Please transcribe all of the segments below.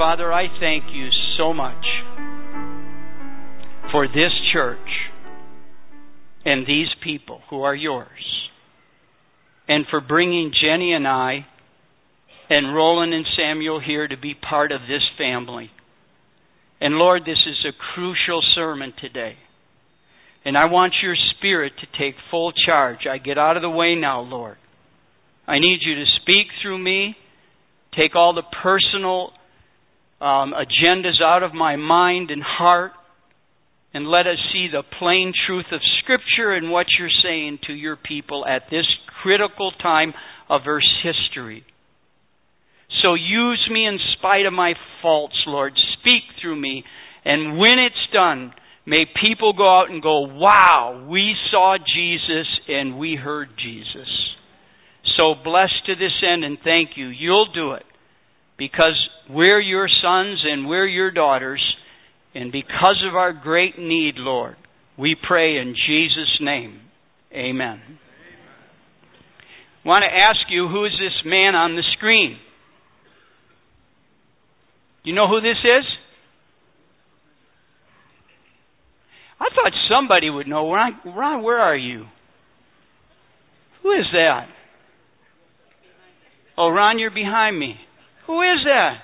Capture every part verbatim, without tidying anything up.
Father, I thank you so much for this church and these people who are yours, and for bringing Jenny and I and Roland and Samuel here to be part of this family. And Lord, this is a crucial sermon today. And I want your Spirit to take full charge. I get out of the way now, Lord. I need you to speak through me, take all the personal um, agendas out of my mind and heart, and let us see the plain truth of Scripture and what you're saying to your people at this critical time of Earth's history. So use me in spite of my faults, Lord. Speak through me. And when it's done, may people go out and go, wow, we saw Jesus and we heard Jesus. So blessed to this end, and thank you. You'll do it because we're your sons and we're your daughters. And because of our great need, Lord, we pray in Jesus' name. Amen. I want to ask you, who is this man on the screen? You know who this is? I thought somebody would know. Ron, Ron, where are you? Who is that? Oh, Ron, you're behind me. Who is that?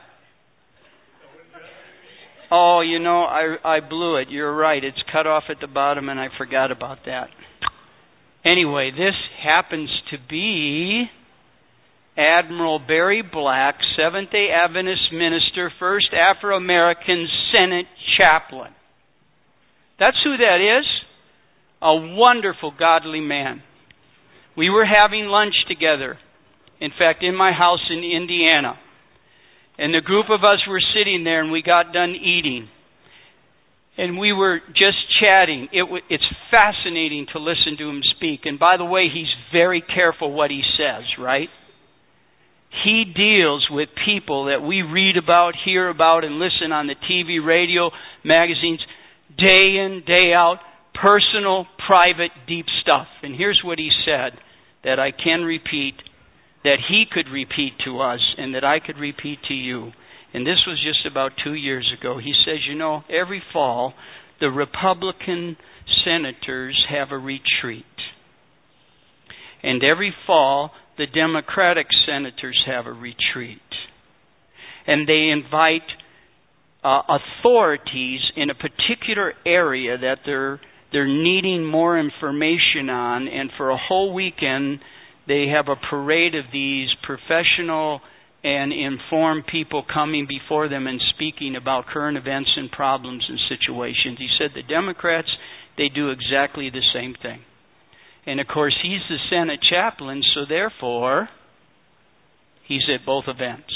Oh, you know, I I blew it. You're right. It's cut off at the bottom, and I forgot about that. Anyway, this happens to be Admiral Barry Black, Seventh-day Adventist minister, first Afro-American Senate chaplain. That's who that is. A wonderful, godly man. We were having lunch together. In fact, in my house in Indiana. And the group of us were sitting there, and we got done eating. And we were just chatting. It w- it's fascinating to listen to him speak. And by the way, he's very careful what he says, right? He deals with people that we read about, hear about, and listen on the T V, radio, magazines, day in, day out, personal, private, deep stuff. And here's what he said that I can repeat, that he could repeat to us, and that I could repeat to you. And this was just about two years ago. He says, you know, every fall, the Republican senators have a retreat. And every fall, the Democratic senators have a retreat. And they invite uh, authorities in a particular area that they're they're needing more information on, and for a whole weekend, they have a parade of these professional and informed people coming before them and speaking about current events and problems and situations. He said the Democrats, they do exactly the same thing. And of course, he's the Senate chaplain, so therefore, he's at both events.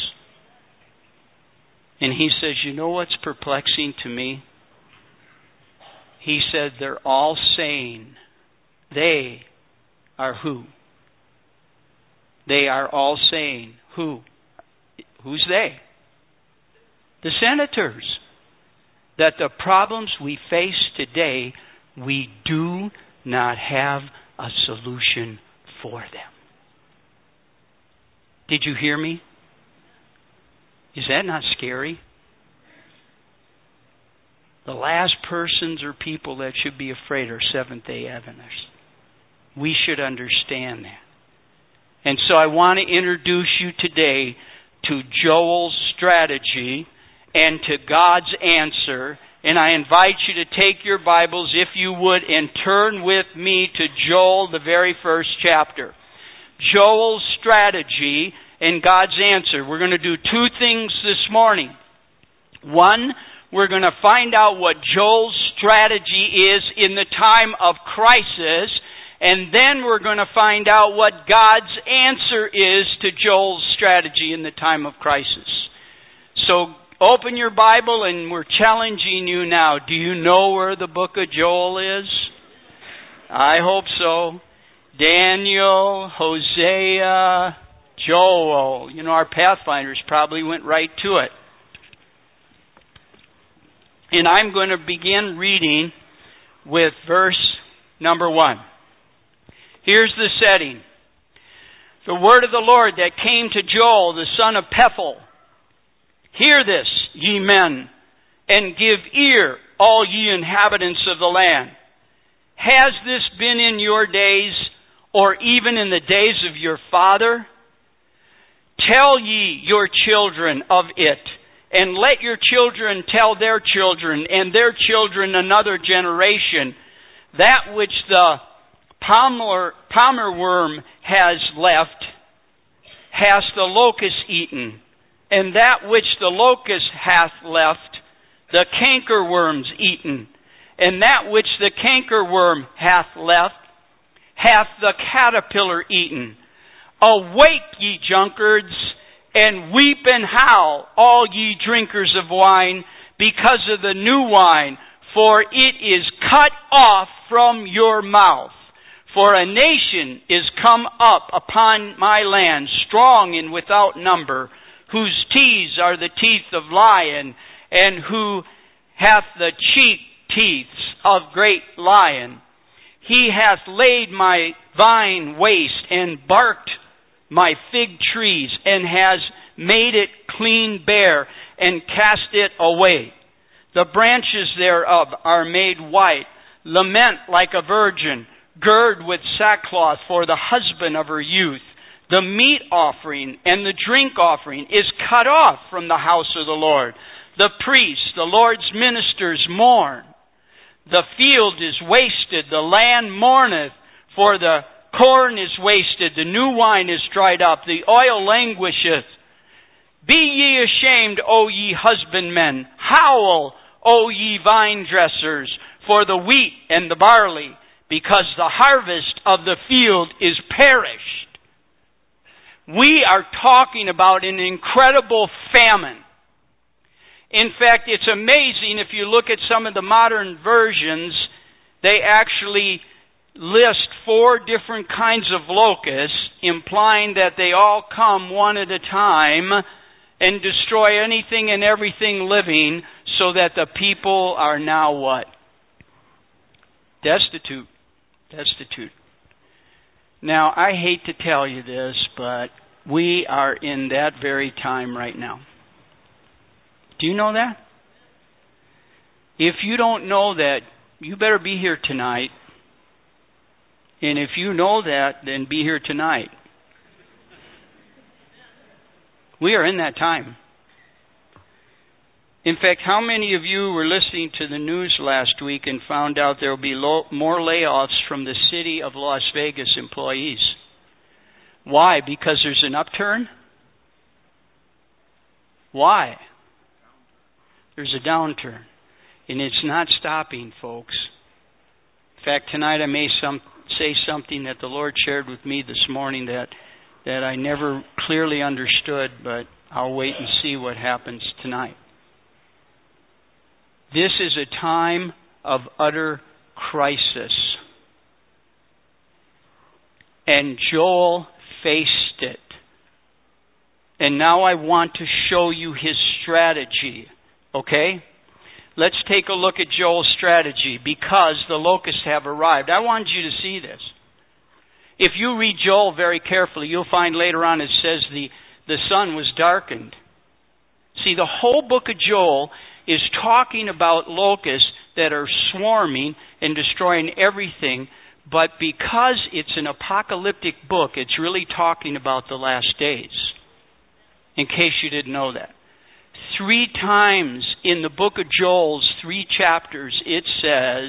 And he says, you know what's perplexing to me? He said they're all saying, they are who? They are all saying, who? Who's they? The senators. That the problems we face today, we do not have a solution for them. Did you hear me? Is that not scary? The last persons or people that should be afraid are Seventh-day Adventists. We should understand that. And so I want to introduce you today to Joel's strategy and to God's answer. And I invite you to take your Bibles, if you would, and turn with me to Joel, the very first chapter. Joel's strategy and God's answer. We're going to do two things this morning. One, we're going to find out what Joel's strategy is in the time of crisis. And then we're going to find out what God's answer is to Joel's strategy in the time of crisis. So open your Bible, and we're challenging you now. Do you know where the book of Joel is? I hope so. Daniel, Hosea, Joel. You know, our Pathfinders probably went right to it. And I'm going to begin reading with verse number one. Here's the setting. The word of the Lord that came to Joel, the son of Pethel. Hear this, ye men, and give ear, all ye inhabitants of the land. Has this been in your days, or even in the days of your father? Tell ye your children of it, and let your children tell their children, and their children another generation, that which the palmer, palmer worm has left, hath the locust eaten, and that which the locust hath left, the cankerworms eaten, and that which the cankerworm hath left, hath the caterpillar eaten. Awake, ye drunkards, and weep and howl, all ye drinkers of wine, because of the new wine, for it is cut off from your mouth. For a nation is come up upon my land, strong and without number, whose teeth are the teeth of lion, and who hath the cheek teeth of great lion. He hath laid my vine waste, and barked my fig trees, and has made it clean bare, and cast it away. The branches thereof are made white. Lament like a virgin, gird with sackcloth for the husband of her youth. The meat offering and the drink offering is cut off from the house of the Lord. The priests, the Lord's ministers mourn. The field is wasted, the land mourneth, for the corn is wasted, the new wine is dried up, the oil languisheth. Be ye ashamed, O ye husbandmen. Howl, O ye vine dressers, for the wheat and the barley, because the harvest of the field is perished. We are talking about an incredible famine. In fact, it's amazing if you look at some of the modern versions, they actually list four different kinds of locusts, implying that they all come one at a time and destroy anything and everything living, so that the people are now what? Destitute. Destitute. Now, I hate to tell you this, but we are in that very time right now. Do you know that? If you don't know that, you better be here tonight. And if you know that, then be here tonight. We are in that time. In fact, how many of you were listening to the news last week and found out there will be lo- more layoffs from the city of Las Vegas employees? Why? Because there's an upturn? Why? There's a downturn. And it's not stopping, folks. In fact, tonight I may some, say something that the Lord shared with me this morning that, that I never clearly understood, but I'll wait and see what happens tonight. This is a time of utter crisis. And Joel faced it. And now I want to show you his strategy. Okay? Let's take a look at Joel's strategy, because the locusts have arrived. I want you to see this. If you read Joel very carefully, you'll find later on it says the, the sun was darkened. See, the whole book of Joel is talking about locusts that are swarming and destroying everything, but because it's an apocalyptic book, it's really talking about the last days, in case you didn't know that. Three times in the book of Joel's three chapters, it says,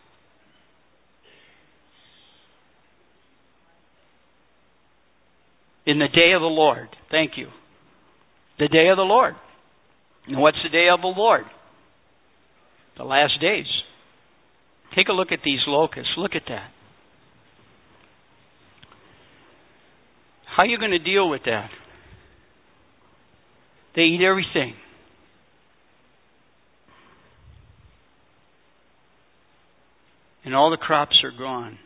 in the day of the Lord. Thank you. The day of the Lord. And what's the day of the Lord? The last days. Take a look at these locusts. Look at that. How are you going to deal with that? They eat everything. And all the crops are gone.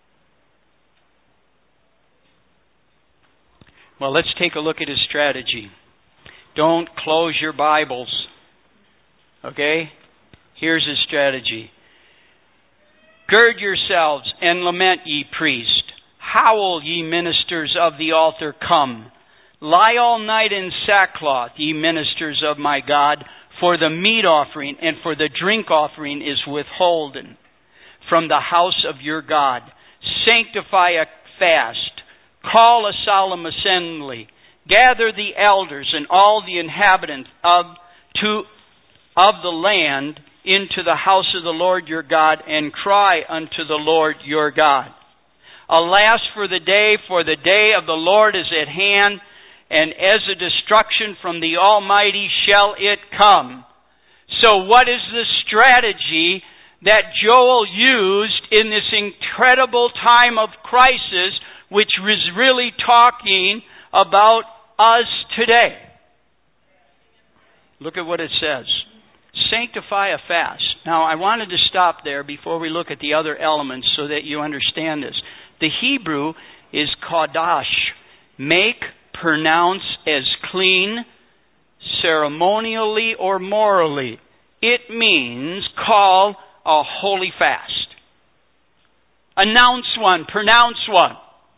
Well, let's take a look at his strategy. Don't close your Bibles. Okay? Here's his strategy. Gird yourselves and lament, ye priests. Howl, ye ministers of the altar, come. Lie all night in sackcloth, ye ministers of my God, for the meat offering and for the drink offering is withholden from the house of your God. Sanctify a fast. Call a solemn assembly. Gather the elders and all the inhabitants of to of the land into the house of the Lord your God, and cry unto the Lord your God. Alas for the day, for the day of the Lord is at hand, and as a destruction from the Almighty shall it come. So what is the strategy that Joel used in this incredible time of crisis, which was really talking about us today? Look at what it says. Sanctify a fast. Now, I wanted to stop there before we look at the other elements so that you understand this. The Hebrew is Kodash. Make, pronounce as clean, ceremonially or morally. It means call a holy fast. Announce one, pronounce one.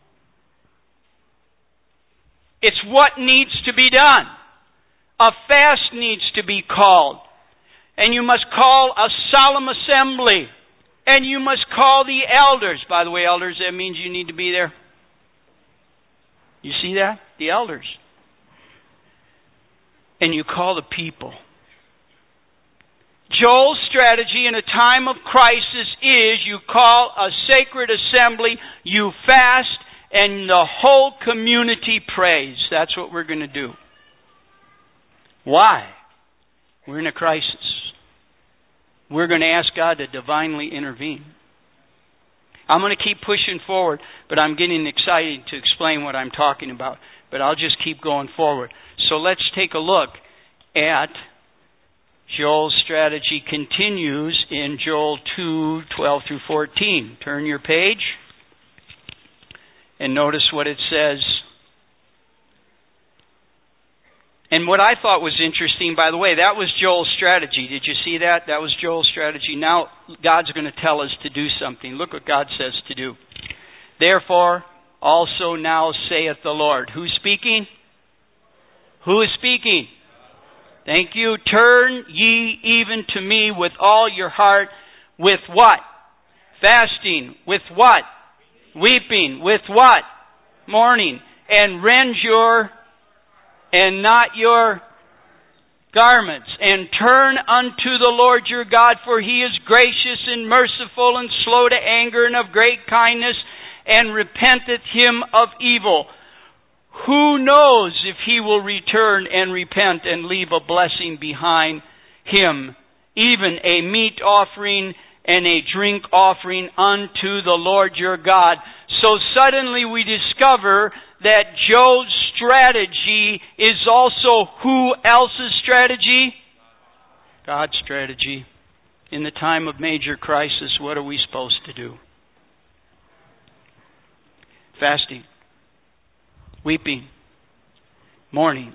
It's what needs to be done. A fast needs to be called. And you must call a solemn assembly. And you must call the elders. By the way, elders, that means you need to be there. You see that? The elders. And you call the people. Joel's strategy in a time of crisis is you call a sacred assembly, you fast, and the whole community prays. That's what we're going to do. Why? We're in a crisis. We're going to ask God to divinely intervene. I'm going to keep pushing forward, but I'm getting excited to explain what I'm talking about. But I'll just keep going forward. So let's take a look at Joel's strategy. Continues in Joel two, twelve through fourteen. Turn your page and notice what it says. And what I thought was interesting, by the way, that was Joel's strategy. Did you see that? That was Joel's strategy. Now God's going to tell us to do something. Look what God says to do. Therefore, also now saith the Lord. Who's speaking? Who is speaking? Thank you. Turn ye even to me with all your heart. With what? Fasting. With what? Weeping. With what? Mourning. And rend your and not your garments, and turn unto the Lord your God, for he is gracious and merciful and slow to anger and of great kindness, and repenteth him of evil. Who knows if he will return and repent and leave a blessing behind him, even a meat offering and a drink offering unto the Lord your God. So suddenly we discover that Joel's strategy is also who else's strategy? God's strategy. In the time of major crisis, what are we supposed to do? Fasting. Weeping. Mourning.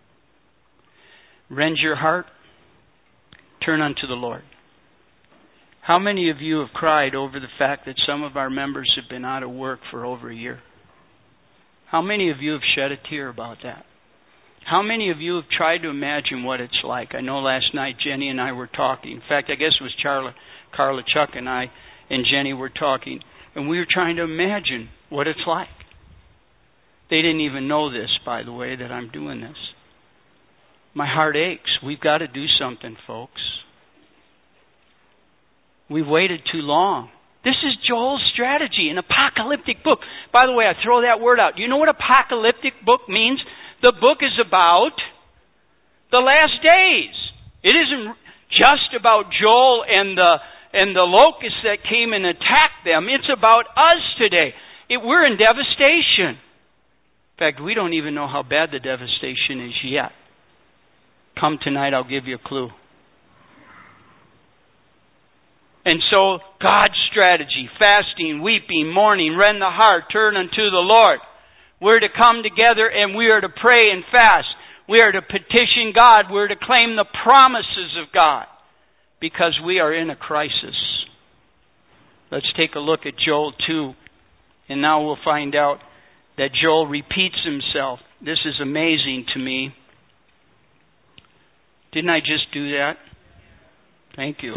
Rend your heart. Turn unto the Lord. How many of you have cried over the fact that some of our members have been out of work for over a year? How many of you have shed a tear about that? How many of you have tried to imagine what it's like? I know last night Jenny and I were talking. In fact, I guess it was Charla, Carla, Chuck, and I and Jenny were talking. And we were trying to imagine what it's like. They didn't even know this, by the way, that I'm doing this. My heart aches. We've got to do something, folks. We've waited too long. This is Joel's strategy, an apocalyptic book. By the way, I throw that word out. Do you know what apocalyptic book means? The book is about the last days. It isn't just about Joel and the and the locusts that came and attacked them. It's about us today. It, we're in devastation. In fact, we don't even know how bad the devastation is yet. Come tonight, I'll give you a clue. And so, God's strategy, fasting, weeping, mourning, rend the heart, turn unto the Lord. We're to come together and we are to pray and fast. We are to petition God. We're to claim the promises of God because we are in a crisis. Let's take a look at Joel two. And now we'll find out that Joel repeats himself. This is amazing to me. Didn't I just do that? Thank you.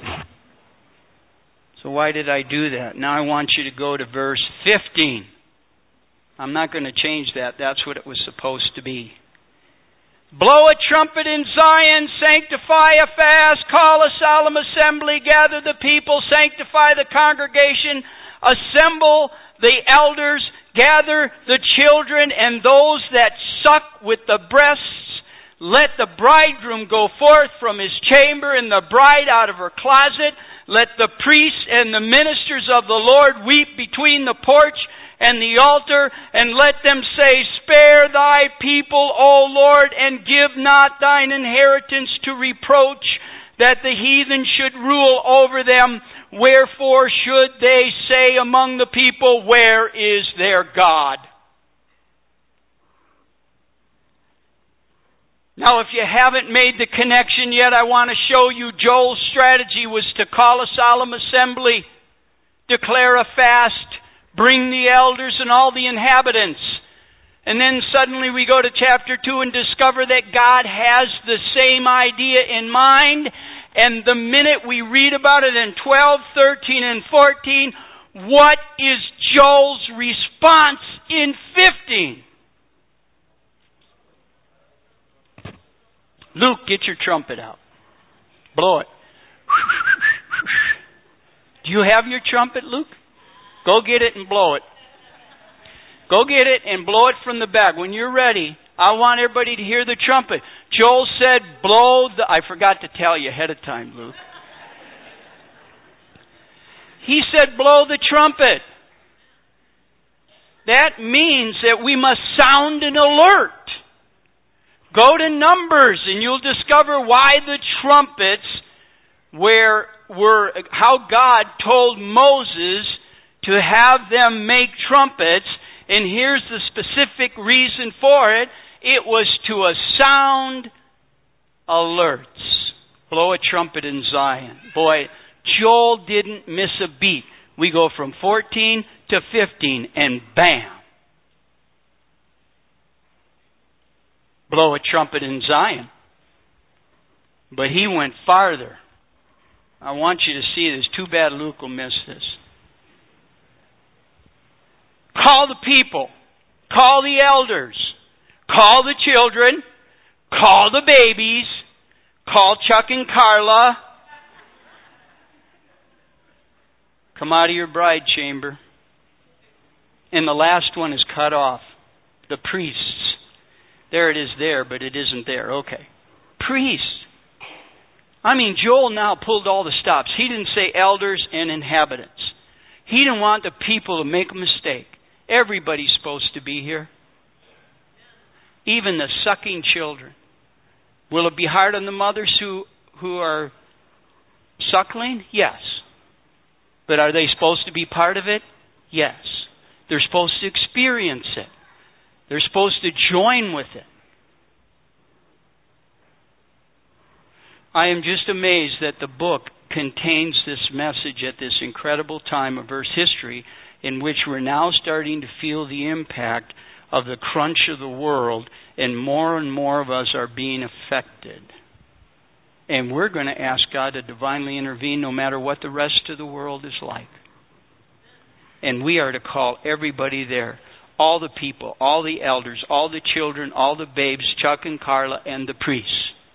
So why did I do that? Now I want you to go to verse fifteen. I'm not going to change that. That's what it was supposed to be. Blow a trumpet in Zion, sanctify a fast, call a solemn assembly, gather the people, sanctify the congregation, assemble the elders, gather the children and those that suck with the breasts. Let the bridegroom go forth from his chamber and the bride out of her closet. Let the priests and the ministers of the Lord weep between the porch and the altar, and let them say, Spare thy people, O Lord, and give not thine inheritance to reproach, that the heathen should rule over them. Wherefore should they say among the people, Where is their God? Now, if you haven't made the connection yet, I want to show you Joel's strategy was to call a solemn assembly, declare a fast, bring the elders and all the inhabitants. And then suddenly we go to chapter two and discover that God has the same idea in mind. And the minute we read about it in twelve, thirteen, and fourteen, what is Joel's response in fifteen? Luke, get your trumpet out. Blow it. Do you have your trumpet, Luke? Go get it and blow it. Go get it and blow it from the back. When you're ready, I want everybody to hear the trumpet. Joel said, blow the... I forgot to tell you ahead of time, Luke. He said, blow the trumpet. That means that we must sound an alert. Go to Numbers and you'll discover why the trumpets were, were how God told Moses to have them make trumpets. And here's the specific reason for it. It was to a sound alerts. Blow a trumpet in Zion. Boy, Joel didn't miss a beat. We go from fourteen to fifteen and bam. Blow a trumpet in Zion. But he went farther. I want you to see this. Too bad Luke will miss this. Call the people. Call the elders. Call the children. Call the babies. Call Chuck and Carla. Come out of your bride chamber. And the last one is cut off. The priests. There it is there, but it isn't there. Okay. Priests. I mean, Joel now pulled all the stops. He didn't say elders and inhabitants. He didn't want the people to make a mistake. Everybody's supposed to be here. Even the sucking children. Will it be hard on the mothers who, who are suckling? Yes. But are they supposed to be part of it? Yes. They're supposed to experience it. They're supposed to join with it. I am just amazed that the book contains this message at this incredible time of Earth's history in which we're now starting to feel the impact of the crunch of the world, and more and more of us are being affected. And we're going to ask God to divinely intervene no matter what the rest of the world is like. And we are to call everybody there. All the people, all the elders, all the children, all the babes, Chuck and Carla, and the priests.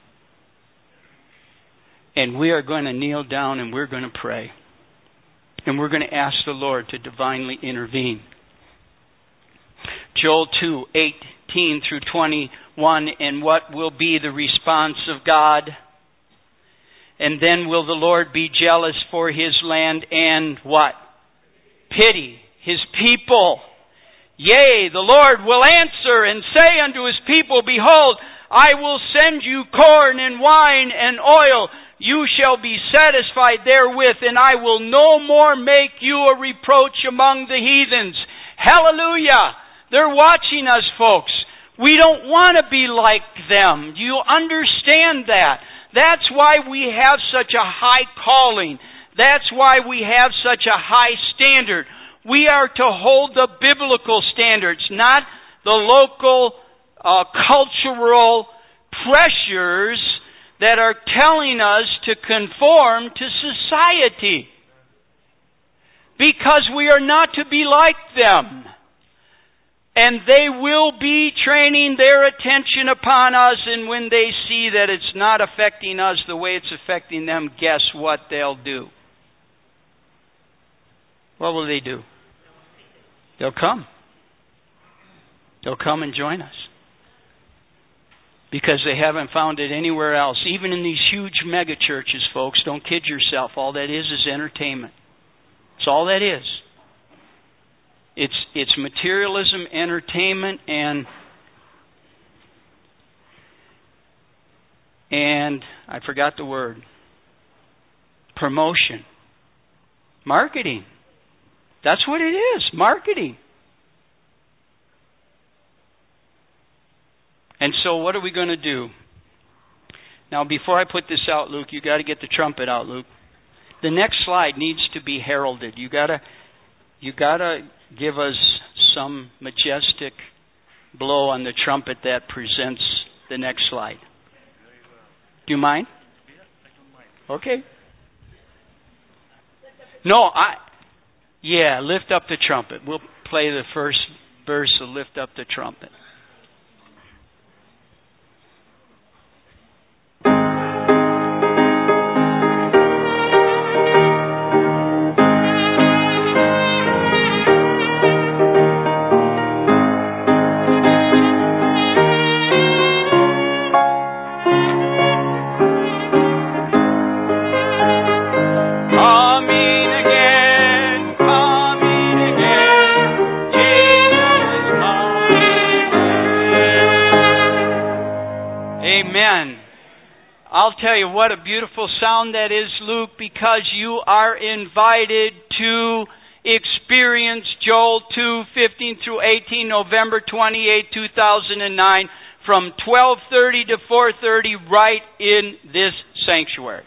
And we are going to kneel down and we're going to pray. And we're going to ask the Lord to divinely intervene. Joel two, eighteen through twenty-one, and what will be the response of God? And then will the Lord be jealous for his land and what? Pity his people. Yea, the Lord will answer and say unto his people, Behold, I will send you corn and wine and oil. You shall be satisfied therewith, and I will no more make you a reproach among the heathens. Hallelujah! They're watching us, folks. We don't want to be like them. Do you understand that? That's why we have such a high calling. That's why we have such a high standard. We are to hold the biblical standards, not the local uh, cultural pressures that are telling us to conform to society, because we are not to be like them. And they will be training their attention upon us, and when they see that it's not affecting us the way it's affecting them, guess what they'll do? What will they do? They'll come. They'll come and join us. Because they haven't found it anywhere else. Even in these huge mega churches, folks, don't kid yourself. All that is is entertainment. That's all that is. It's it's materialism, entertainment, and and I forgot the word. Promotion. Marketing. That's what it is. Marketing. And so what are we going to do? Now, before I put this out, Luke, you got to get the trumpet out, Luke. The next slide needs to be heralded. You got to you got to give us some majestic blow on the trumpet that presents the next slide. Do you mind? Okay. No, I yeah, lift up the trumpet. We'll play the first verse of Lift Up the Trumpet. I'll tell you what a beautiful sound that is, Luke, because you are invited to experience Joel two, fifteen through eighteen, November twenty-eighth, two thousand nine, from twelve thirty to four thirty right in this sanctuary.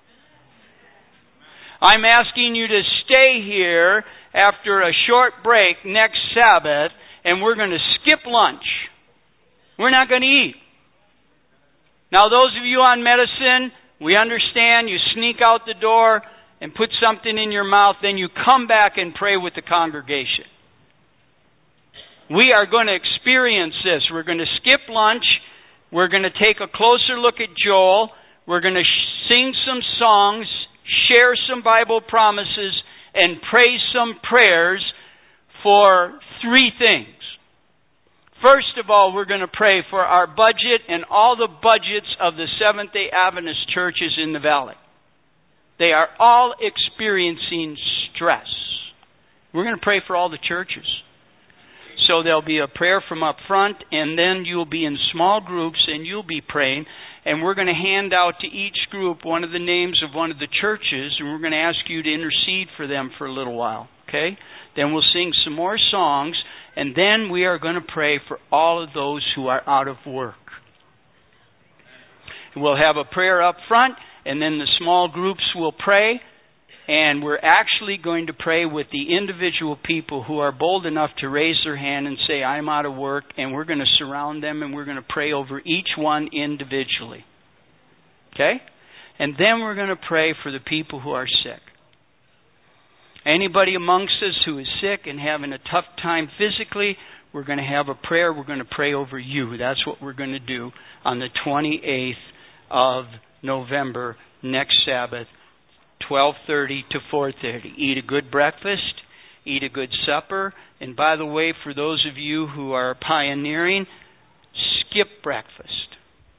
I'm asking you to stay here after a short break next Sabbath, and we're going to skip lunch. We're not going to eat. Now, those of you on medicine, we understand you sneak out the door and put something in your mouth, then you come back and pray with the congregation. We are going to experience this. We're going to skip lunch. We're going to take a closer look at Joel. We're going to sing some songs, share some Bible promises, and pray some prayers for three things. First of all, we're going to pray for our budget and all the budgets of the Seventh-day Adventist churches in the valley. They are all experiencing stress. We're going to pray for all the churches. So there'll be a prayer from up front, and then you'll be in small groups, and you'll be praying. And we're going to hand out to each group one of the names of one of the churches, and we're going to ask you to intercede for them for a little while. Okay? Then we'll sing some more songs. And then we are going to pray for all of those who are out of work. We'll have a prayer up front, and then the small groups will pray. And we're actually going to pray with the individual people who are bold enough to raise their hand and say, I'm out of work. And we're going to surround them, and we're going to pray over each one individually. Okay? And then we're going to pray for the people who are sick. Anybody amongst us who is sick and having a tough time physically, we're going to have a prayer. We're going to pray over you. That's what we're going to do on the twenty-eighth of November, next Sabbath, twelve thirty to four thirty. Eat a good breakfast. Eat a good supper. And by the way, for those of you who are pioneering, skip breakfast.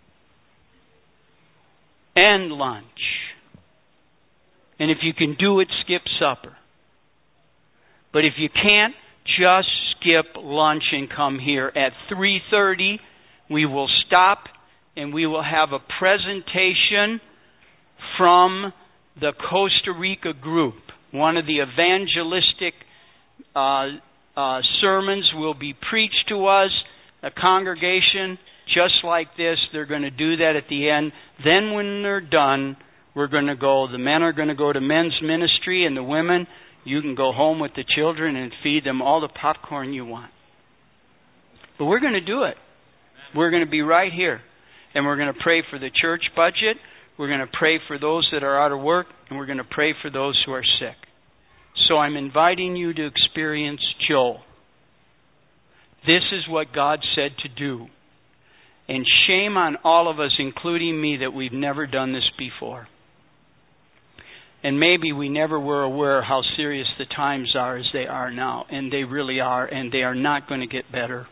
And lunch. And if you can do it, skip supper. But if you can't, just skip lunch and come here. At three thirty, we will stop and we will have a presentation from the Costa Rica group. One of the evangelistic uh, uh, sermons will be preached to us. A congregation just like this, they're going to do that at the end. Then when they're done, we're going to go, the men are going to go to men's ministry, and the women, you can go home with the children and feed them all the popcorn you want. But we're going to do it. We're going to be right here. And we're going to pray for the church budget. We're going to pray for those that are out of work. And we're going to pray for those who are sick. So I'm inviting you to experience Joel. This is what God said to do. And shame on all of us, including me, that we've never done this before. And maybe we never were aware how serious the times are as they are now. And they really are. And they are not going to get better.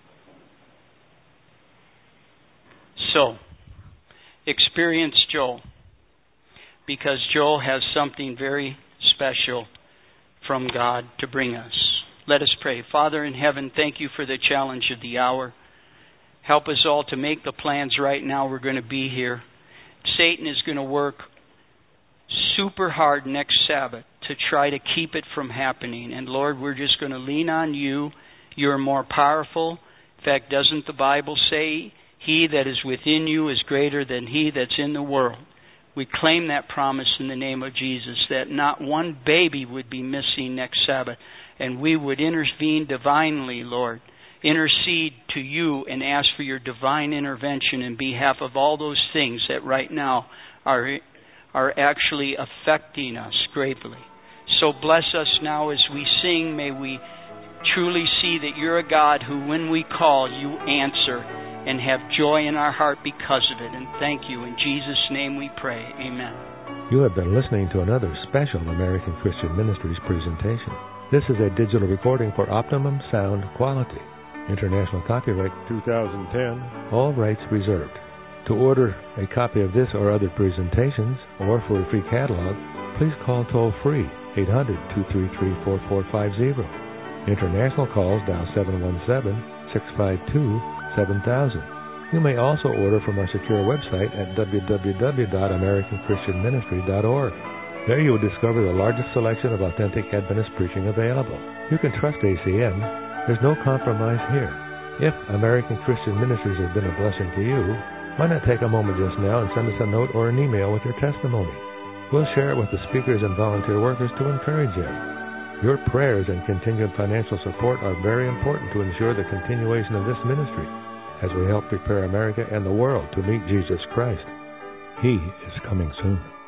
So, experience Joel. Because Joel has something very special from God to bring us. Let us pray. Father in heaven, thank you for the challenge of the hour. Help us all to make the plans right now. We're going to be here. Satan is going to work super hard next Sabbath to try to keep it from happening. And Lord, we're just going to lean on you. You're more powerful. In fact, doesn't the Bible say, he that is within you is greater than he that's in the world? We claim that promise in the name of Jesus, that not one baby would be missing next Sabbath. And we would intervene divinely, Lord. Intercede to you and ask for your divine intervention in behalf of all those things that right now are are actually affecting us greatly. So bless us now as we sing. May we truly see that you're a God who, when we call, you answer and have joy in our heart because of it. And thank you. In Jesus' name we pray. Amen. You have been listening to another special American Christian Ministries presentation. This is a digital recording for optimum sound quality. International copyright two thousand ten. All rights reserved. To order a copy of this or other presentations, or for a free catalog, please call toll-free eight hundred, two three three, four four five zero. International calls dial seven one seven, six five two, seven thousand. You may also order from our secure website at w w w dot american christian ministry dot org. There you will discover the largest selection of authentic Adventist preaching available. You can trust A C M. There's no compromise here. If American Christian Ministries has been a blessing to you, why not take a moment just now and send us a note or an email with your testimony? We'll share it with the speakers and volunteer workers to encourage them. Your prayers and continued financial support are very important to ensure the continuation of this ministry as we help prepare America and the world to meet Jesus Christ. He is coming soon.